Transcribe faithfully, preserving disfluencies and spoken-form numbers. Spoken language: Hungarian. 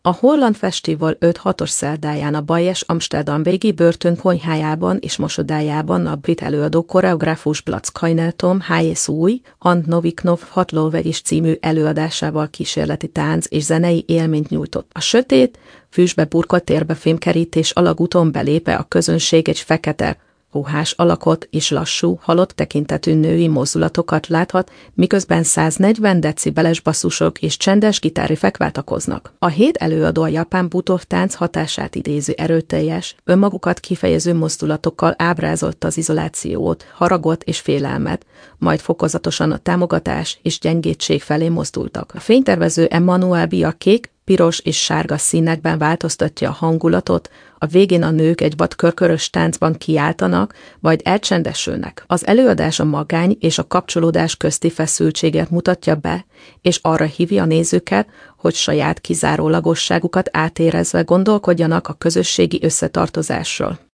A Holland Fesztivál öt-hatos szerdáján a Bajes Amsterdam végi börtön konyhájában és mosodájában a brit előadó koreográfus Blaz Kajner-Tom Hájész új, Ant Noviknov Hatlóvegis című előadásával kísérleti tánc és zenei élményt nyújtott. A sötét, fűsbe burkolt térbefémkerítés alagúton belépve a közönség egy fekete, ruhás alakot és lassú, halott tekintetű női mozdulatokat láthat, miközben száznegyven decibeles basszusok és csendes gitárriffek váltakoznak. A hét előadó a japán bútortánc hatását idéző erőteljes, önmagukat kifejező mozdulatokkal ábrázolta az izolációt, haragot és félelmet, majd fokozatosan a támogatás és gyengétség felé mozdultak. A fénytervező Emmanuel Bia kék, piros és sárga színekben változtatja a hangulatot, a végén a nők egy vadkörkörös táncban kiáltanak, vagy elcsendesülnek. Az előadás a magány és a kapcsolódás közti feszültséget mutatja be, és arra hívja a nézőket, hogy saját kizárólagosságukat átérezve gondolkodjanak a közösségi összetartozásról.